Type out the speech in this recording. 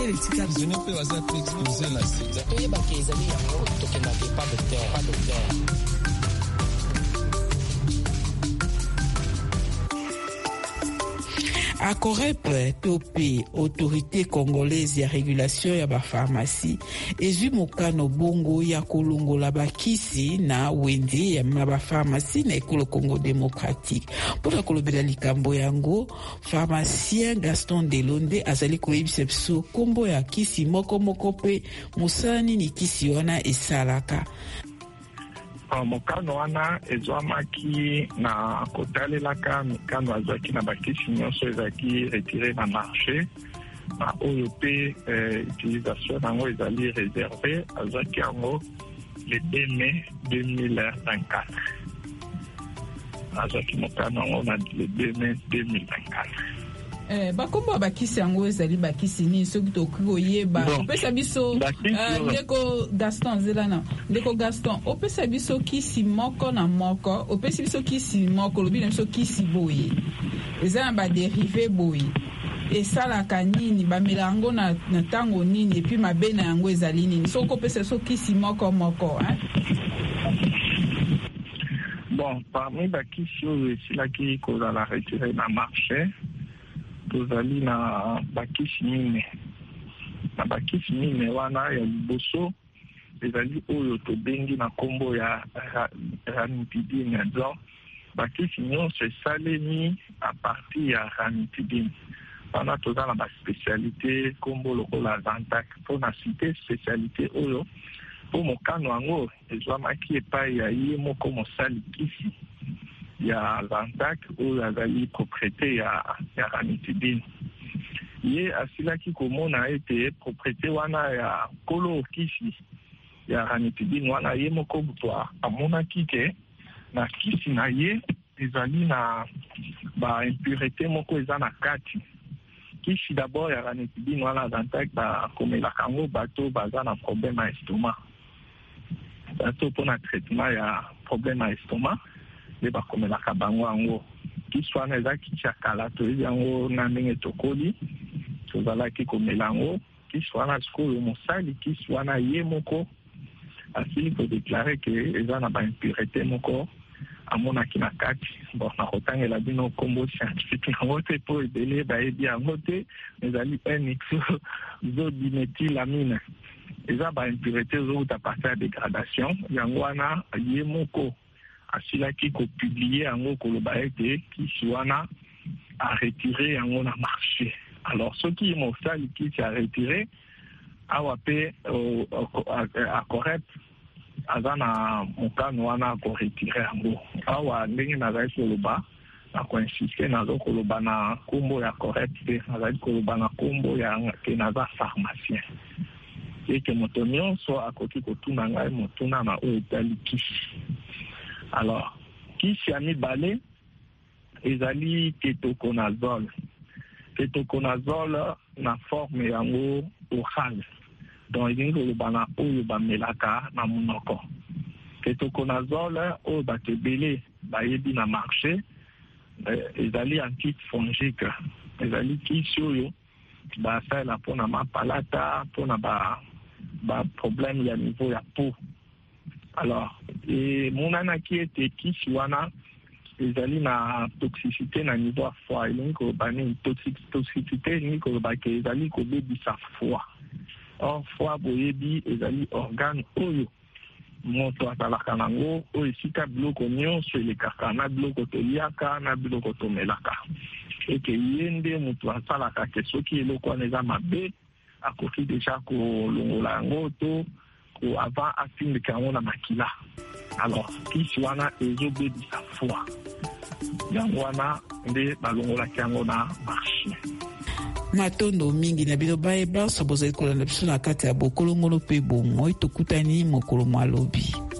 electrical zone pe waza pe expose na sida to yeba ke ezali yango tokendake pas docteur ACOREP tope autorité congolaise ya régulation ya bapharmacie ezwi mokano bongo ya kolongola bakisi na wende ya bapharmacie na ekolo Congo démocratique. Mpona kolobela likambo yango, pharmacien Gaston Delonde azali koyebisa biso kombo ya kisi moko pe mosala nini kisi wana esalaka. Mokano wana ezwamaki na kotalelaka mikano azwaki na bakisi nyonso ezalaki retire na marché na oyo pe utilisation nango ezali réservé azwaki yango le 2 mai 2024 azwaki mokano yango na le 2 mai 2024. Bakombo bakisi yango ezali bakisi nini soki tokoki koyeba opesa biso ndeko Gaston zelana ndeko Gaston opesa biso kisi moko na moko opesi biso kisi moko lobi na biso kisi boye eza na badérivé boye esalaka nini bamela yango na ntango nini epuis mabe na yango ezali nini soki opesa biso kisi moko Bon, parmi bakisi oyo esilaki kozala retiré na marché tozali na bakisi mine. Na bakisi mine wana ya liboso ezali oyo tobengi na kombo ya ranitidine. Donc bakisi nyonso esalemi a partir ya ranitidine. Wana toza na baspécialité kombo lokola Zantac. Mpona cité spécialité oyo po mokano yango ezwamaki epai ya ye moko mosali kisi ya Zantac oyo azali propriété ya ranitidine. Ye asilaki komona ete propriété wana ya kolo kisi ya ranitidine wana ye moko buto amonaki ke na kisi na ye ezali na ba impurité moko eza na kati. Kisi d'abord ya ranitidine wana Zantac bakomelaka yango bato baza na problème ya estomac. Bato mpona traitement ya problème ya estomac nde bakomelaka bango yango. Kisi wana eza kisi ya kala toyebi yango na ndenge tokoli tozalaki komela yango. Kisi wana sikoyo mosali kisi wana ye moko asili kodeklare ke eza na baimpurité moko amonaki na kati. Bon, nakotangela bino kombo scientifique yango te po ebele bayebi yango te, ezali N-ixodiméthylamine. Eza baimpurité ezouta partir ya dégradation. Yango wana ye moko asilaki kopublie yango koloba ete kisi wana a retiré yango na marché. Alors soki mosali kisi a retiré awa pe ACOREP aza na mokano wana koretire yango. Awa ndenge nazali koloba nakoinsiste nazo koloba na kombo ya ACOREP te, nazali koloba na kombo ya ke naza pharmacien eke moto nyonso akoki kotuna ngai motuna na oyo etali kisi. Alors kisi ya mibale ezali ketoconazole. Ketoconazole na forme yango orale, donc elingi koloba na oyo bamelaka na monoko. Ketoconazole oyo bato ebele bayebi na marché ezali antifongique. Ezali kisi oyo basalela mpona mapalata, mpona ba problème ya niveau ya peau. Alors monanaki ete kisi wana ezali na toxicité na niveau ya foie. Elingi koloba nini toxicité elingi koloba ke ezali kobebisa foie. Or foie boyebi ezali organe oyo moto azalaka nango oyo esika biloko nyonso elekaka, na biloko toliaka na biloko tomelaka. Eke ye nde moto asalaka ke soki eloko wana eza mabe akoki deja kolongola yango to avant atindika yango na makila. Alors kisi wana ezobebisa foie. Yango wana nde balongolaki yango na marché. Matondo mingi na bino bayeba so bozali kolanda biso na kati ya bokolo ngono pe bomoi tokutani mokolo mwalobi.